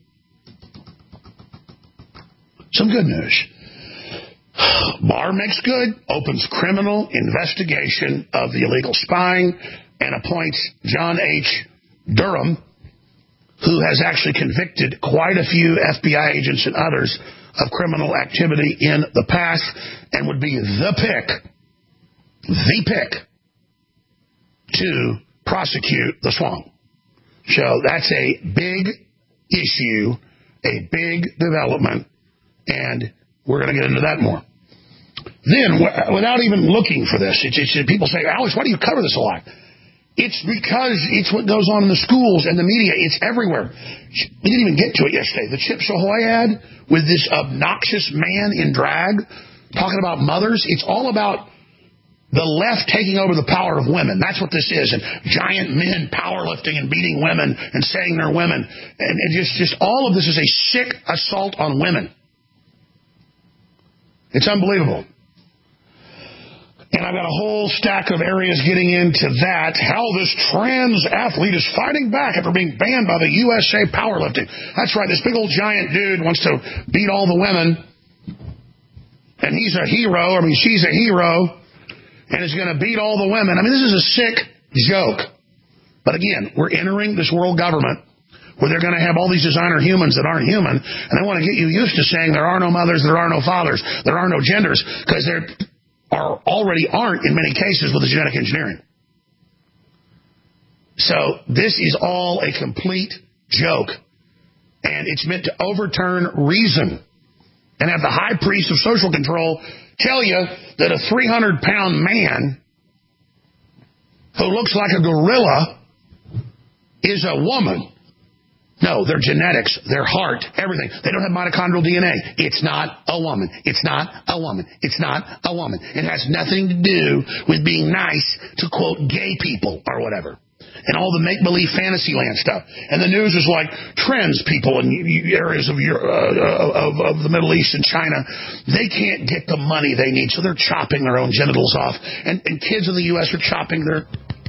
Some good news. Barr makes good, opens criminal investigation of the illegal spying, and appoints John H. Durham, who has actually convicted quite a few F B I agents and others of criminal activity in the past, and would be the pick, the pick, to prosecute the swamp. So that's a big issue, a big development, and we're going to get into that more. Then, w- without even looking for this, it's, it's, people say, Alex, why do you cover this a lot? It's because it's what goes on in the schools and the media. It's everywhere. We didn't even get to it yesterday. The Chips Ahoy ad with this obnoxious man in drag talking about mothers. It's all about the left taking over the power of women. That's what this is. And giant men powerlifting and beating women and saying they're women. And it just, just all of this is a sick assault on women. It's unbelievable. And I've got a whole stack of areas getting into that. How this trans athlete is fighting back after being banned by the U S A Powerlifting. That's right, this big old giant dude wants to beat all the women. And he's a hero, I mean, she's a hero, and is going to beat all the women. I mean, this is a sick joke. But again, we're entering this world government where they're going to have all these designer humans that aren't human, and they want to get you used to saying there are no mothers, there are no fathers, there are no genders, because there are already aren't in many cases with the genetic engineering. So this is all a complete joke, and it's meant to overturn reason and have the high priest of social control tell you that a three hundred pound man who looks like a gorilla is a woman. No, their genetics, their heart, everything. They don't have mitochondrial D N A. It's not a woman. It's not a woman. It's not a woman. It has nothing to do with being nice to, quote, gay people or whatever. And all the make-believe fantasy land stuff. And the news is like trans people in areas of, your, uh, of, of the Middle East and China, they can't get the money they need, so they're chopping their own genitals off. And, and kids in the U S are chopping their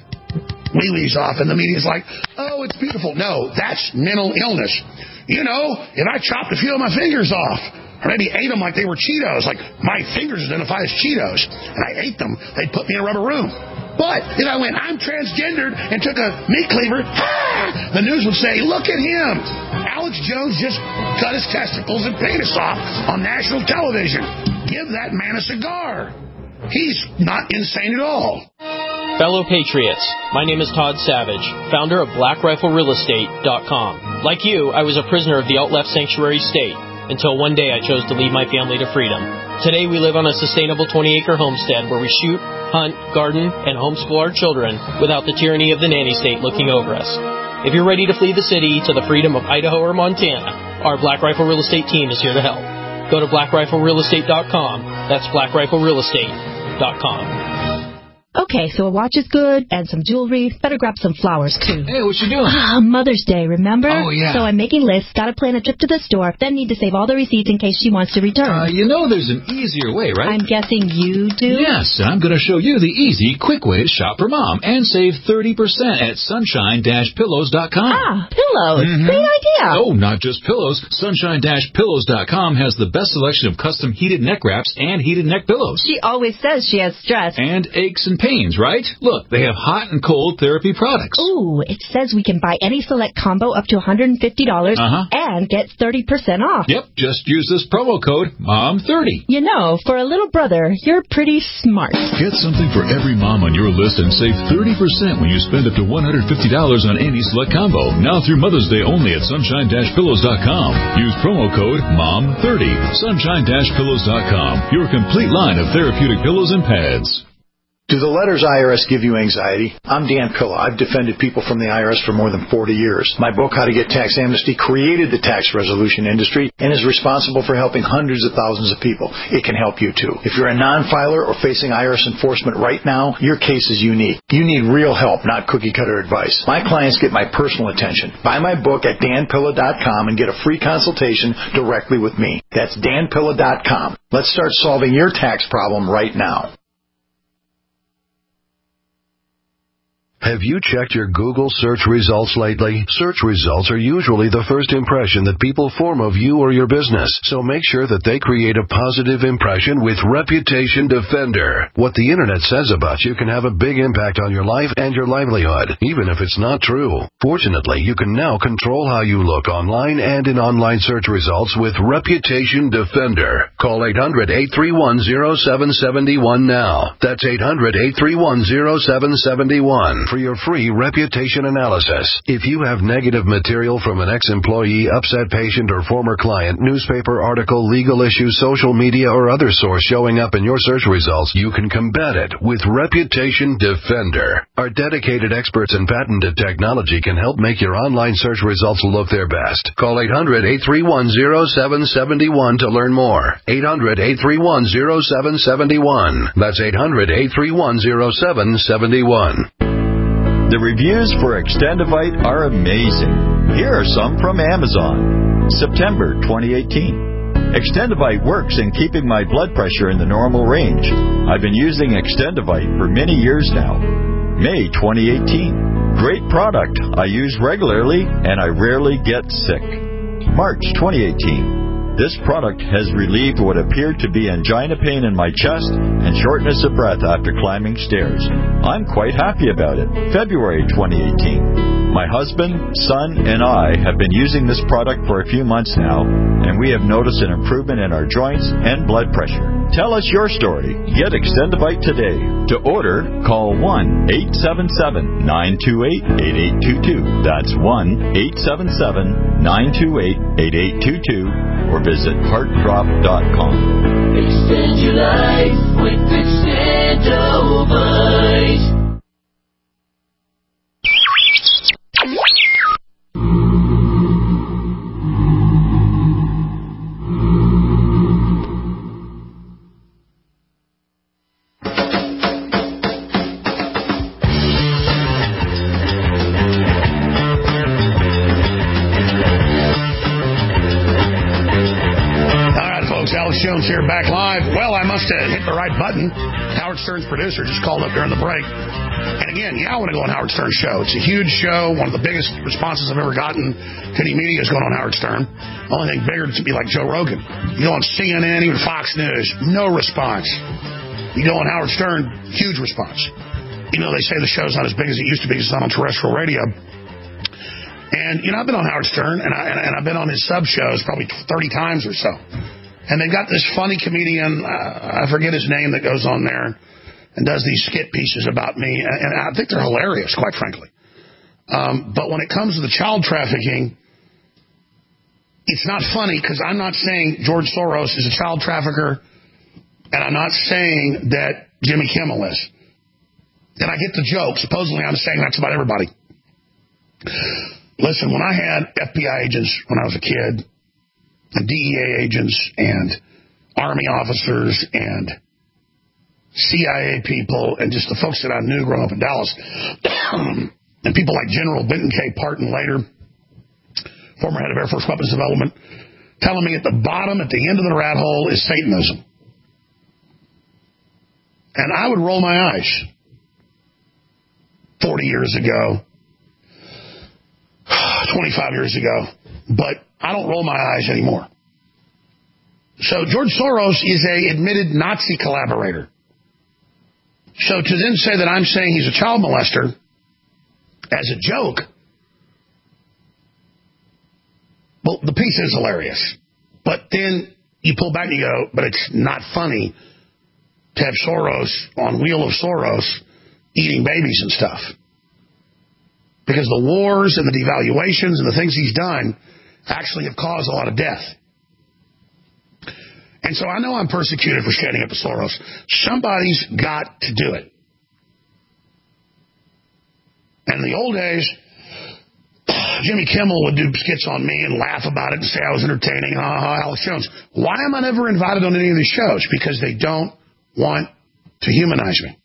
wee-wees off, and the media's like, oh, it's beautiful. No, that's mental illness. You know, if I chopped a few of my fingers off, or maybe ate them like they were Cheetos, like my fingers identify as Cheetos, and I ate them, they'd put me in a rubber room. But if I went, I'm transgendered, and took a meat cleaver, ah, the news would say, look at him. Alex Jones just cut his testicles and penis off on national television. Give that man a cigar. He's not insane at all. Fellow Patriots, my name is Todd Savage, founder of Black Rifle Real Estate dot com. Like you, I was a prisoner of the alt-left sanctuary state until one day I chose to lead my family to freedom. Today we live on a sustainable twenty acre homestead where we shoot, hunt, garden, and homeschool our children without the tyranny of the nanny state looking over us. If you're ready to flee the city to the freedom of Idaho or Montana, our Black Rifle Real Estate team is here to help. Go to Black Rifle Real Estate dot com. That's Black Rifle Real Estate dot com. Okay, so a watch is good, and some jewelry. Better grab some flowers, too. Hey, what you doing? Ah, Mother's Day, remember? Oh, yeah. So I'm making lists, gotta plan a trip to the store, then need to save all the receipts in case she wants to return. Uh, you know there's an easier way, right? I'm guessing you do? Yes, I'm going to show you the easy, quick way to shop for Mom and save thirty percent at sunshine dash pillows dot com. Ah, pillows. Mm-hmm. Great idea. Oh, not just pillows. sunshine dash pillows dot com has the best selection of custom heated neck wraps and heated neck pillows. She always says she has stress. And aches and pains, right? Look, they have hot and cold therapy products. Ooh, it says we can buy any select combo up to one hundred fifty dollars uh-huh. and get thirty percent off. Yep, just use this promo code mom thirty. You know, for a little brother, you're pretty smart. Get something for every mom on your list and save thirty percent when you spend up to one hundred fifty dollars on any select combo. Now through Mother's Day only at sunshine dash pillows dot com. Use promo code mom thirty. sunshine dash pillows dot com. Your complete line of therapeutic pillows and pads. Do the letters I R S give you anxiety? I'm Dan Pilla. I've defended people from the I R S for more than forty years. My book, How to Get Tax Amnesty, created the tax resolution industry and is responsible for helping hundreds of thousands of people. It can help you too. If you're a non-filer or facing I R S enforcement right now, your case is unique. You need real help, not cookie-cutter advice. My clients get my personal attention. Buy my book at dan pilla dot com and get a free consultation directly with me. That's dan pilla dot com. Let's start solving your tax problem right now. Have you checked your Google search results lately? Search results are usually the first impression that people form of you or your business, so make sure that they create a positive impression with Reputation Defender. What the internet says about you can have a big impact on your life and your livelihood, even if it's not true. Fortunately, you can now control how you look online and in online search results with Reputation Defender. Call eight hundred, eight three one, zero seven seven one now. That's eight hundred, eight three one, zero seven seven one. For your free reputation analysis. If you have negative material from an ex-employee, upset patient, or former client, newspaper article, legal issue, social media, or other source showing up in your search results, you can combat it with Reputation Defender. Our dedicated experts in patented technology can help make your online search results look their best. Call eight hundred, eight three one, zero seven seven one to learn more. eight hundred, eight three one, zero seven seven one. That's eight hundred, eight three one, zero seven seven one. The reviews for Extendivite are amazing. Here are some from Amazon. September twenty eighteen. Extendivite works in keeping my blood pressure in the normal range. I've been using Extendivite for many years now. May twenty eighteen. Great product. I use regularly and I rarely get sick. March twenty eighteen. This product has relieved what appeared to be angina pain in my chest and shortness of breath after climbing stairs. I'm quite happy about it. February twenty eighteen. My husband, son, and I have been using this product for a few months now, and we have noticed an improvement in our joints and blood pressure. Tell us your story. Get Extendivite today. To order, call one, eight seven seven, nine two eight, eight eight two two. That's one, eight seven seven, nine two eight, eight eight two two. Or visit heart drop dot com. Extend your life with Extendivite. Jones here, back live. Well, I must have hit the right button. Howard Stern's producer just called up during the break. And again, yeah, I want to go on Howard Stern's show. It's a huge show. One of the biggest responses I've ever gotten to any media is going on Howard Stern. Only thing bigger to be like Joe Rogan. You go on C N N, even Fox News, no response. You go on Howard Stern, huge response. You know, they say the show's not as big as it used to be because it's not on terrestrial radio. And, you know, I've been on Howard Stern, and, I, and, and I've been on his sub shows probably thirty times or so. And they've got this funny comedian, uh, I forget his name, that goes on there and does these skit pieces about me. And, and I think they're hilarious, quite frankly. Um, but when it comes to the child trafficking, it's not funny because I'm not saying George Soros is a child trafficker, and I'm not saying that Jimmy Kimmel is. And I get the joke. Supposedly I'm saying that's about everybody. Listen, when I had F B I agents when I was a kid, and D E A agents and Army officers and C I A people and just the folks that I knew growing up in Dallas, and people like General Benton K. Parton later, former head of Air Force Weapons Development, telling me at the bottom, at the end of the rat hole, is Satanism. And I would roll my eyes forty years ago, twenty-five years ago, but I don't roll my eyes anymore. So George Soros is a admitted Nazi collaborator. So to then say that I'm saying he's a child molester as a joke, well, the piece is hilarious. But then you pull back and you go, but it's not funny to have Soros on Wheel of Soros eating babies and stuff. Because the wars and the devaluations and the things he's done actually have caused a lot of death. And so I know I'm persecuted for standing up to Soros. Somebody's got to do it. And in the old days, Jimmy Kimmel would do skits on me and laugh about it and say I was entertaining. Ha ha, Alex Jones. Why am I never invited on any of these shows? Because they don't want to humanize me.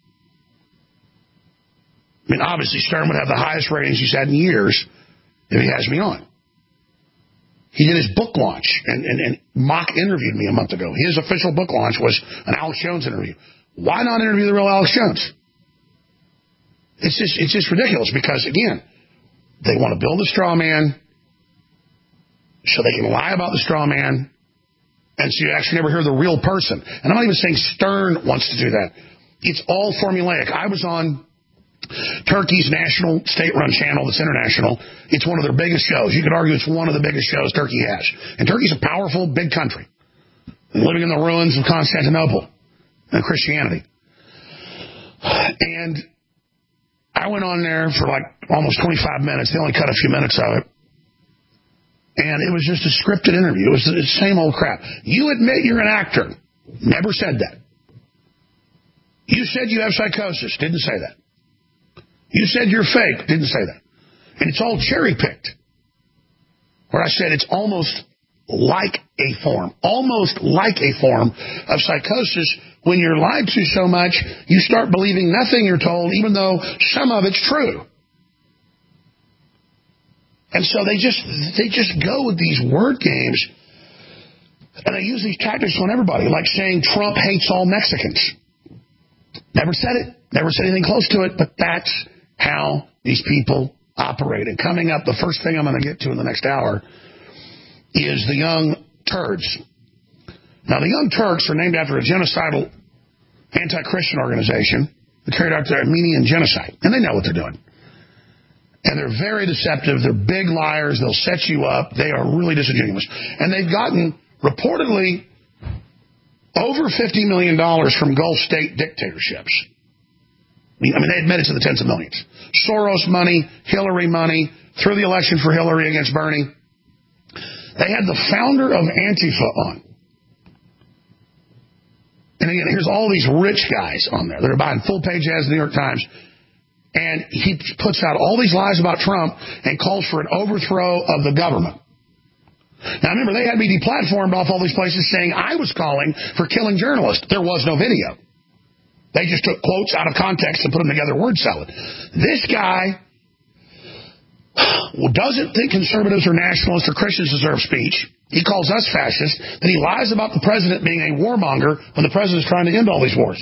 I mean, obviously, Stern would have the highest ratings he's had in years if he has me on. He did his book launch and, and, and mock interviewed me a month ago. His official book launch was an Alex Jones interview. Why not interview the real Alex Jones? It's just, it's just ridiculous because, again, they want to build a straw man so they can lie about the straw man, and so you actually never hear the real person. And I'm not even saying Stern wants to do that. It's all formulaic. I was on Turkey's national state-run channel that's international. It's one of their biggest shows. You could argue it's one of the biggest shows Turkey has. And Turkey's a powerful, big country, living in the ruins of Constantinople and Christianity. And I went on there for like almost twenty-five minutes. They only cut a few minutes of it. And it was just a scripted interview. It was the same old crap. You admit you're an actor. Never said that. You said you have psychosis. Didn't say that. You said you're fake. Didn't say that. And it's all cherry-picked. Where I said it's almost like a form, almost like a form of psychosis. When you're lied to so much, you start believing nothing you're told, even though some of it's true. And so they just they just go with these word games, and they use these tactics on everybody, like saying Trump hates all Mexicans. Never said it, never said anything close to it, but that's how these people operate. And coming up, the first thing I'm going to get to in the next hour is the Young Turks. Now, the Young Turks are named after a genocidal anti-Christian organization that carried out the Armenian genocide. And they know what they're doing. And they're very deceptive. They're big liars. They'll set you up. They are really disingenuous. And they've gotten, reportedly, over fifty million dollars from Gulf state dictatorships. I mean, they admitted to the tens of millions. Soros money, Hillary money, through the election for Hillary against Bernie. They had the founder of Antifa on. And again, here's all these rich guys on there that are buying full-page ads in the New York Times. And he puts out all these lies about Trump and calls for an overthrow of the government. Now, remember, they had me deplatformed off all these places saying I was calling for killing journalists. There was no video. They just took quotes out of context and put them together word salad. This guy doesn't think conservatives or nationalists or Christians deserve speech. He calls us fascists. Then he lies about the president being a warmonger when the president is trying to end all these wars.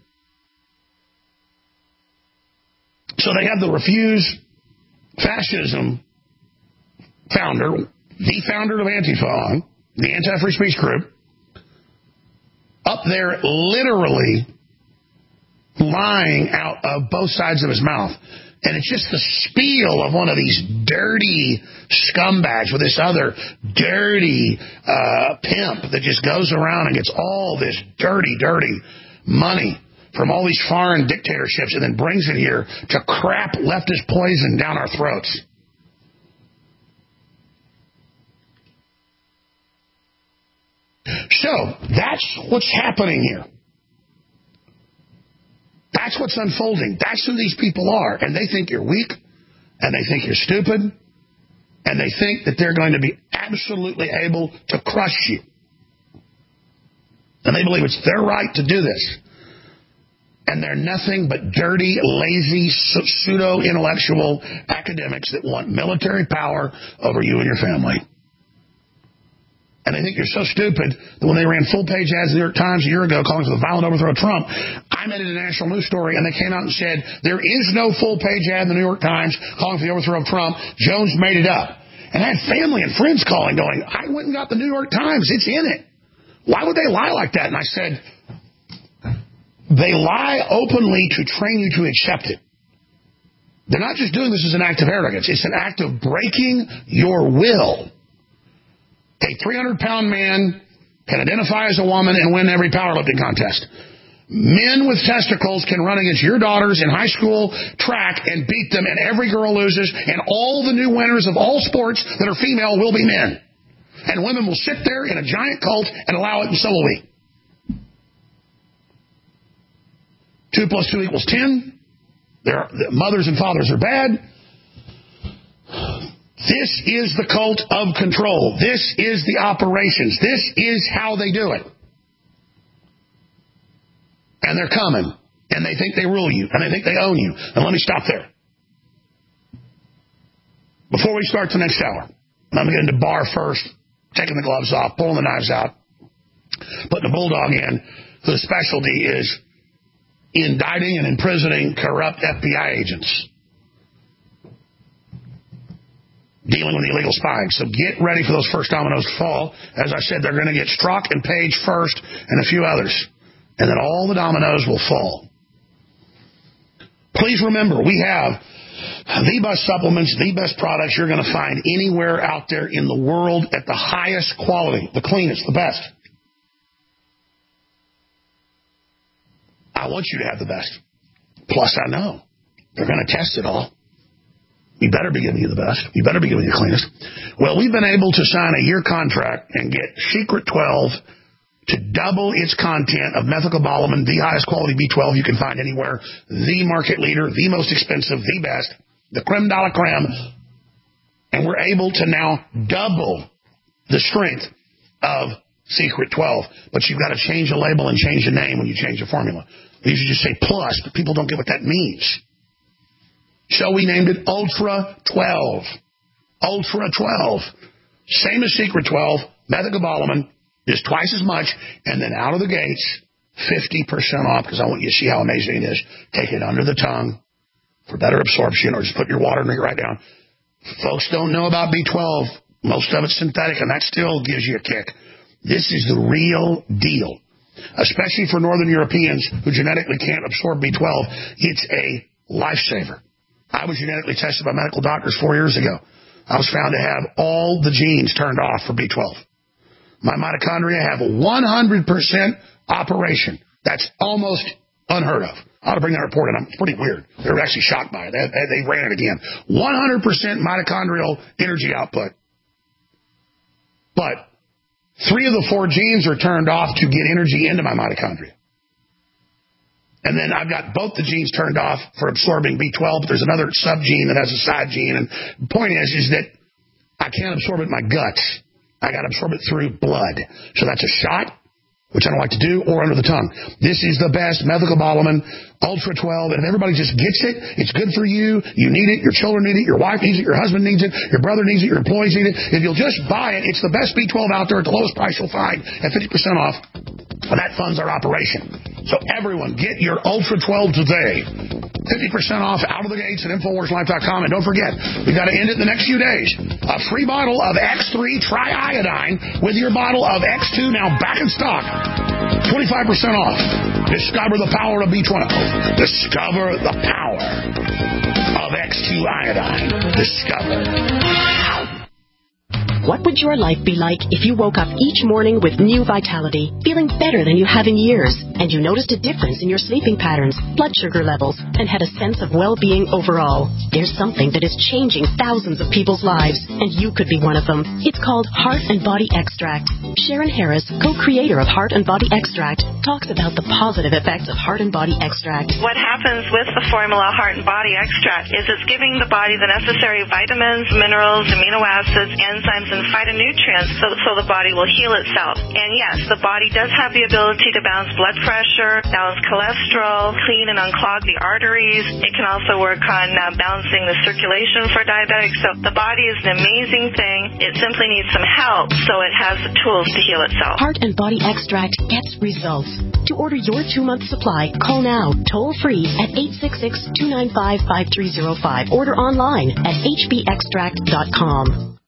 So they have the Refuse Fascism founder, the founder of Antifa on, the anti-free speech group, up there literally lying out of both sides of his mouth. And it's just the spiel of one of these dirty scumbags with this other dirty uh, pimp that just goes around and gets all this dirty, dirty money from all these foreign dictatorships and then brings it here to crap leftist poison down our throats. So, that's what's happening here. That's what's unfolding. That's who these people are. And they think you're weak, and they think you're stupid, and they think that they're going to be absolutely able to crush you. And they believe it's their right to do this. And they're nothing but dirty, lazy, pseudo-intellectual academics that want military power over you and your family. And they think you're so stupid that when they ran full-page ads in the New York Times a year ago calling for the violent overthrow of Trump, I made it a national news story, and they came out and said, there is no full-page ad in the New York Times calling for the overthrow of Trump. Jones made it up. And I had family and friends calling, going, I went and got the New York Times. It's in it. Why would they lie like that? And I said, they lie openly to train you to accept it. They're not just doing this as an act of arrogance. It's an act of breaking your will. A three hundred pound man can identify as a woman and win every powerlifting contest. Men with testicles can run against your daughters in high school track and beat them, and every girl loses, and all the new winners of all sports that are female will be men. And women will sit there in a giant cult and allow it, and so will we. Two plus two equals ten. Their mothers and fathers are bad. This is the cult of control. This is the operations. This is how they do it. And they're coming. And they think they rule you. And they think they own you. And let me stop there. Before we start the next hour, I'm going to get into bar first, taking the gloves off, pulling the knives out, putting the bulldog in. The specialty is indicting and imprisoning corrupt F B I agents. Dealing with illegal spying. So get ready for those first dominoes to fall. As I said, they're going to get Strzok and Page first and a few others. And then all the dominoes will fall. Please remember, we have the best supplements, the best products you're going to find anywhere out there in the world at the highest quality, the cleanest, the best. I want you to have the best. Plus, I know they're going to test it all. We better be giving you the best. We better be giving you the cleanest. Well, we've been able to sign a year contract and get Secret twelve to double its content of methylcobalamin, the highest quality B twelve you can find anywhere, the market leader, the most expensive, the best, the creme de la creme. And we're able to now double the strength of Secret twelve. But you've got to change the label and change the name when you change the formula. They usually just say plus, but people don't get what that means. So we named it Ultra twelve. Ultra twelve. Same as Secret twelve, methylcobalamin, is twice as much, and then out of the gates, fifty percent off, because I want you to see how amazing it is. Take it under the tongue for better absorption, or just put your water and drink it right down. Folks don't know about B twelve. Most of it's synthetic, and that still gives you a kick. This is the real deal, especially for Northern Europeans who genetically can't absorb B twelve. It's a lifesaver. I was genetically tested by medical doctors four years ago. I was found to have all the genes turned off for B twelve. My mitochondria have a one hundred percent operation. That's almost unheard of. I ought to bring that report in. It's pretty weird. They were actually shocked by it. They, they ran it again. one hundred percent mitochondrial energy output. But three of the four genes are turned off to get energy into my mitochondria. And then I've got both the genes turned off for absorbing B twelve, but there's another subgene that has a side gene. And the point is, is that I can't absorb it in my guts. I got to absorb it through blood. So that's a shot, which I don't like to do, or under the tongue. This is the best methylcobalamin, Ultra twelve, and if everybody just gets it, it's good for you. You need it. Your children need it. Your wife needs it. Your husband needs it. Your brother needs it. Your employees need it. If you'll just buy it, it's the best B twelve out there at the lowest price you'll find at fifty percent off. And that funds our operation. So everyone, get your Ultra twelve today. fifty percent off out of the gates at Infowars Life dot com. And don't forget, we've got to end it in the next few days. A free bottle of X three Triiodine with your bottle of X two now back in stock. twenty-five percent off. Discover the power of B twelve. Discover the power of X two iodine. Discover. What would your life be like if you woke up each morning with new vitality, feeling better than you have in years, and you noticed a difference in your sleeping patterns, blood sugar levels, and had a sense of well-being overall? There's something that is changing thousands of people's lives, and you could be one of them. It's called Heart and Body Extract. Sharon Harris, co-creator of Heart and Body Extract, talks about the positive effects of Heart and Body Extract. What happens with the formula Heart and Body Extract is it's giving the body the necessary vitamins, minerals, amino acids, enzymes, and phytonutrients so, so the body will heal itself. And yes, the body does have the ability to balance blood pressure, balance cholesterol, clean and unclog the arteries. It can also work on uh, balancing the circulation for diabetics. So the body is an amazing thing. It simply needs some help so it has the tools to heal itself. Heart and Body Extract gets results. To order your two-month supply, call now, toll-free at eight six six, two nine five, five three zero five. Order online at h b extract dot com.